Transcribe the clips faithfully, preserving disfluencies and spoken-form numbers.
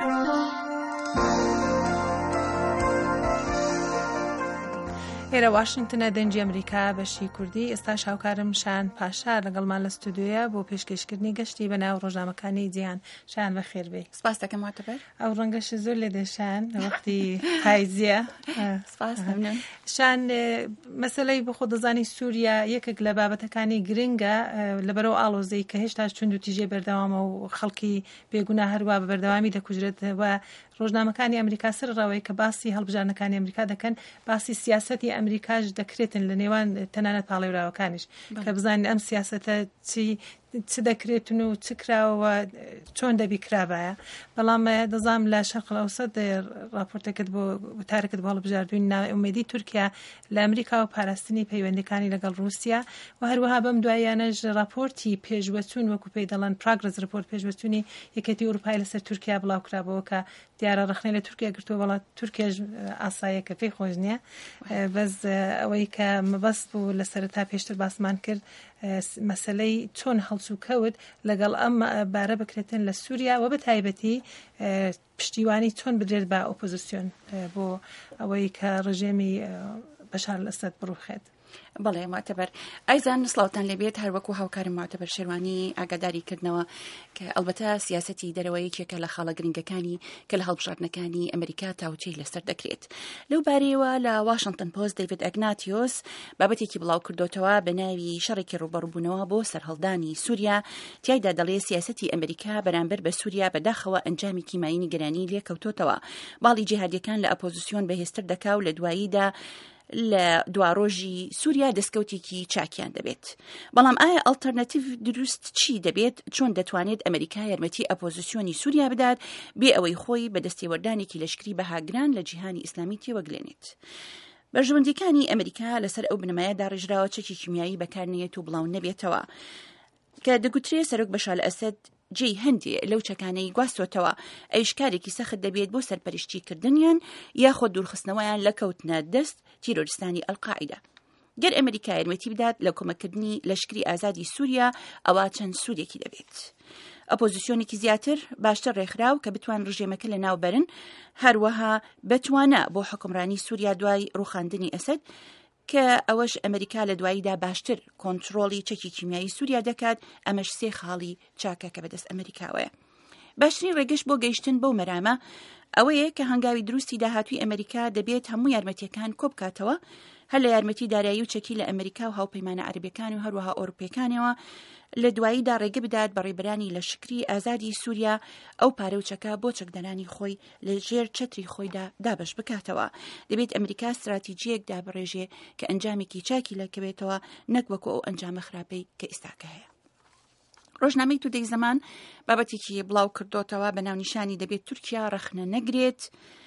ئێرە واشنگتنە دەنجی ئەمریکا بەشی کوردی. ئێستا شاوکارم شایان پاشا لەگەڵمان لە ستودیۆیە بۆ پێشکەشکردنی گەشتی بە ناو ڕۆژنامەکانی جیهان. شایان بەخێر بێ. سپاس دەکەم معتەبەر. ئەو ڕەنگەش زۆر لێ دێشان لە وەختی پاییزیە. سپاس دەمنن. شان مەسەلەی بخۆ دەزانی سووریا یەکێک لە بابەتەکانی گرنگە لەبەرەوە ئاڵۆزەی کە هێشتا چوند و تیژێ بەردەوامە و خەڵکی بێگوناه هەروە بە بەردەوامی دەکوژرێت و ڕۆژنامەکانی ئەمریکا سەر ڕەوەی کە باسی هەڵبژارنەکانی ئەمریکا دەکەن، باسی سیاسەتی ئەمریکاش دەکرێتن لە نێوان تەنانەت پاڵێوراوەکانیش کە بزانین ئەم سیاسەتە چی چ دەکرێتن و چ کراوە چۆن دەبی کرابایە. بەڵام دەزام لە شەرق ئەوسەد راپۆرتەکەت بۆ وتارەکەت بۆ هەڵبژاردووی ناومێدی تورکیا لە ئەمریکا و پاراستنی پەیوەندەکانی لەگەڵ رووسیا و هەروەها بەم دوایانەش راپۆرتی پێشوەچوون وەکو پێی دەڵێن پراگرس رپۆرت پێشوەچوونی یەکێتی ئەوروپای لەسەر تورکیا بڵاو کرابەوە کە دیارە ڕخنەی لە تورکیا گرتووە، بەڵام تورکیاش ئاساییەکە پێی خۆش نییە. بەس ئەوەی کە مەبەست بوو لە سەرەتا پێشتر باسمان کرد مەسەلەی چۆن هەڵسو کەوت لەگەڵ ئەم بارە بکرێتن لە سووریا و بە تایبەتی پشتیوانی چۆن بدرێت بە ئۆپۆزیسیۆن بۆ ئەوەی کە ڕژێمی بەشار الئەسەد بڕوخێت. بەڵێ معتەبەر. ئایزان سڵاوتان لەبێت هەروەکو هاوکارم معتەبەر شێروانی ئاگاداری کردنەوە کە ئەلبەتە سیاسەتی دەرەوەیەکێکە لە خاڵە گرنگەکانی کە لە هەڵبژاردنەکانی ئەمریکا تاوچەی لەسەر دەکرێت. لەو بارەیەوە لە واشنگتن پۆست دەیڤید ئەگناتیۆس بابەتێکی بڵاو کردوتەوە بە ناوی شەڕێکی ڕوبەڕووبوونەوە بۆ سەرهەڵدانی سووریا. تیایدا دەڵێ سیاسەتی ئەمریکا بەرامبەر بە سووریا بەداخەوە ئەنجامێکی ماینی گەرانی لێکەوتۆتەوە. باڵی جیهادیەکان لە ئەپۆزیسیۆن بەهێزتر دەکا و لە دواییدا لە دواڕۆژی سووریا دەستکەوتێکی چاکیان دەبێت. بەڵام ئایا ئەڵتەرنەتیڤ دروست چی دەبێت؟ چۆن دەتوانێت ئەمریکا یارمەتی ئەپۆزیسیۆنی سووریا بدات بێ ئەوەی خۆی بە دەستێوەردانێکی لەشکری بەهاگران لە جیهانی ئیسلامی تێوەگلێنێت؟ بەرژەوەندیەکانی ئەمریکا لەسەر ئەو بنەمایەدا ڕێژراوە چەکی کیمیایی بەکارنێت و بڵاو نەبێتەوە کە دەگوترێ سەرۆک بەشار الئەسەد جێی هەندێ لەو چەکانەی گواستۆتەوە ئەیشکارێکی سەخت دەبێت بۆ سەرپەرشتیکردنیان یاخۆ دوورخستنەوەیان لە کەوتنە دەست تیرۆریستانی ئەڵقاعیدا. گەر ئەمریکا یارمەتی بدات لە کۆمەکردنی لەشکری ئازادی سووریا ئەوە چەند سوودێکی دەبێت. ئەپۆزیسیۆنێکی زیاتر باشتر ڕێکخراو کە بتوان ڕژێمەکە لە ناوبەرن، هەروەها بتوانە بۆ حکومڕانی سووریا دوای ڕوخاندنی ئەسەد کە ئەوەش ئەمریکا لە دواییدا باشتر کۆنتڕۆڵی چەکی کیمیایی سووریا دەکات. ئەمەش سێ خاڵی چاکە کە بەدەست ئەمریکاوەیە. باشترین ڕێگەش بۆ گەیشتن بەو مەرامە ئەوەیە کە هەنگاوی دروستی داهاتووی ئەمریکا دەبێت هەموو یارمەتیەکان کۆبکاتەوە، هەر لە یارمەتی دارایی و چەکی لە ئەمریکا و هاوپەیمانە عەرەبیەکان و هەروەها ئەوروپیەکانەوە لە دواییدا ڕێگە بدات بە ڕێبەرانی لەشکری ئازادی سووریا ئەو پارە و چەکە بۆ چەکدەرانی خۆی لە ژێر چەتری خۆیدا دابش بکاتەوە. دەبێت ئەمریکا استراتیجیەک دابڕێژێ کە ئەنجامێکی چاکی لەکەوێتەوە، نەک وەکو ئەو ئەنجامە خراپەی کە ئێستاکە هەیە. ڕۆژنامەی تودەی زەمان بابەتێکی بڵاو کردوتەوە بە ناونیشانی دەبێت تورکیا ڕەخنە نەگرێت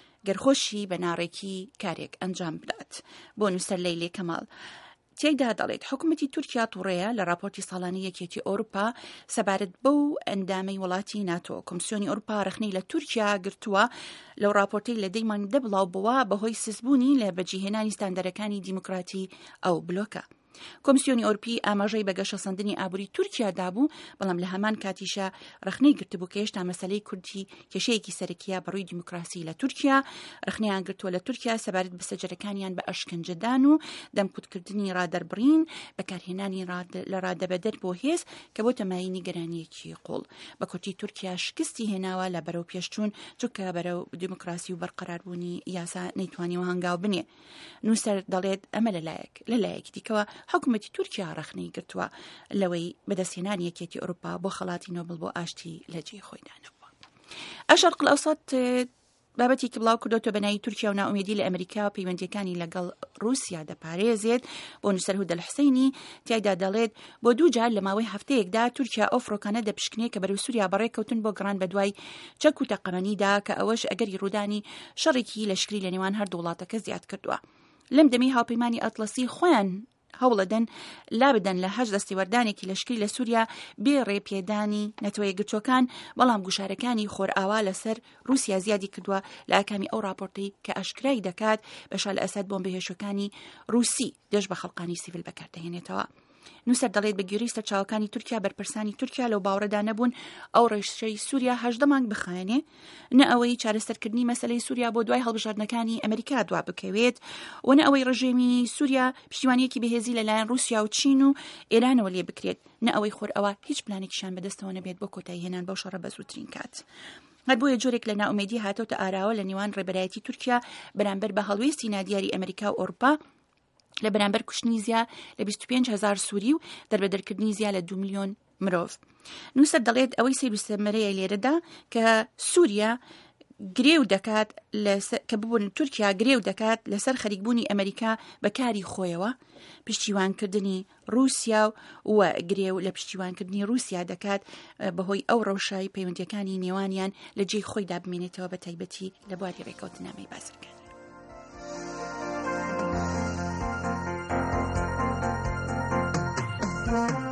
گەرخۆشی بە ناڕێکی کارێک ئەنجام بدات. بۆ نووسەر لەیلێ کەماڵ تێیدا دەڵێت حکوومەتی تورکیا تووڕەیە لە راپۆرتی ساڵانەی یەکێتی ئەوروپا سەبارەت بەو ئەندامەی وڵاتی ناتۆ. کۆمسیۆنی ئەوروپا ڕەخنەی لە تورکیا گرتووە لەو راپۆرتەی لە دەیمان دەبڵاو بووە بەهۆی سزبوونی لە بەجێهێنانی ستاندەرەکانی دیموکراتی ئەو بلۆکە. کۆمسیۆنی ئەوروپی ئاماژەی بە گەشەسەندنی ئابووری تورکیا دابوو، بەڵام لە هەمان کاتیشە ڕەخنەی گرتبوو کە هێشتا مەسەلەی کوردی کێشەیەکی سەرەکیە بەڕووی دیموکراسی لە تورکیا. ڕەخنەیان گرتووە لە تورکیا سەبارەت بە سەرجەرەکانیان بە ئەشکەنجەدان و دەمکوتکردنی ڕادەربڕین، بەکارهێنانی لە ڕادەبەدەر بۆ هێز کە بۆ تەمایینی گەرانیەکی قوڵ. بە کورتی تورکیا شکستی هێناوە لە بەرەو پێشچوون چونکە بەرەو دیموکراسی و بەرقەراربوونی یاسا نەیتوانیەوە هەنگاو بنێ. نووسەر دەڵێت ئەمە لەلایەک لەلایەکی دیکەوە حکوومەتی تورکیا ڕەخنەی گرتووە لەوەی بەدەستهێنانی یەکێتی ئەوروپا بۆ خەڵاتی نۆبڵ بۆ ئاشتی لە جێی خۆی دانەوە. ئەشەرق الئەوسەد بابەتێکی بڵاو کردوتە بەناوی تورکیا و ناومێدی لە ئەمریکا و پەیوەندیەکانی لەگەڵ رووسیا دەپارێزێت. بۆ نووسەر هودە الحسەینی تیایدا دەڵێت بۆ دوو جار لە ماوەی هەفتەیەکدا تورکیا ئەو فڕۆکانە دەپشکنێت کە بەرەو سووریا بەڕێکەوتن بۆ گەڕان بە دوای چەک و تەقەمەنیدا کە ئەوەش ئەگەری ڕوودانی شەڕێکی لەشکری لە نێوان هەردوو وڵاتەکە زیاد کردووە. لەم دەمی هاوپەیمانی ئەتڵەسی خۆیان هەوڵەدەن لا بدەن لە هەش دەستێوەردانێکی لەشکری لە سووریا بێ ڕێپێدانی نەتەوەیە گرچۆکان، بەڵام گوشارەکانی خۆرئاوا لەسەر رووسیا زیادی کردووە لە ئاکامی ئەو راپۆرتەی کە ئاشکرای دەکات بەشار الئەسەد بۆمبە هێشەکانی رووسی دەست بە خەڵقانی سیڤیل بەکاردەهێنێتەوە. نووسەر دەڵێت بە گوێرەی سەرچاوەکانی تورکیا بەرپرسانی تورکیا لەو باوەڕەدا نەبوون ئەو ڕێژەی سووریا هەژدە مانگ بخایێنێ نە ئەوەی چارەسەرکردنی مەسەلەی سووریا بۆ دوای هەڵبژاردنەکانی ئەمریکا دوا بکەوێت و نە ئەوەی ڕژێمی سووریا پشتیوانیەکی بەهێزی لەلایەن رووسیا و چین و ئێرانەوە لێ بکرێت نە ئەوەی خۆر ئەوە هیچ پلانێکیشان بەدەستەوە نەبێت بۆ کۆتایی هێنان بەو شەڕە بە زووترین کات. هەر بۆیە جۆرێک لە ناومێدی هاتۆتە ئاراوە لە نێوان ڕێبەرایەتی تورکیا بەرامبەر بە هەڵوێستی نادیاری ئەمریکا و ئەوروپا لە بەرامبەر کوشتنی زیا لە بیست و پێنج هەزار سووری و دەربەدەرکردنی زیا لە دو میلیۆن مرۆڤ. نووسەر دەڵێت ئەوەی سیر و سەمەرەیە لێرەدا کە سووریا گرێو دەکات کە ببوون تورکیا گرێو دەکات لەسەر خەریکبوونی ئەمریکا بە کاری خۆیەوە پشتیوانکردنی رووسیا و گرێو لە پشتیوانکردنی رووسیا دەکات بەهۆی ئەو ڕەوشای پەیوەندیەکانی نێوانیان لە جێی خۆیدا بمێنێتەوە بە تایبەتی لە بواری ڕێکەوتنامەی بازرگان. Thank you.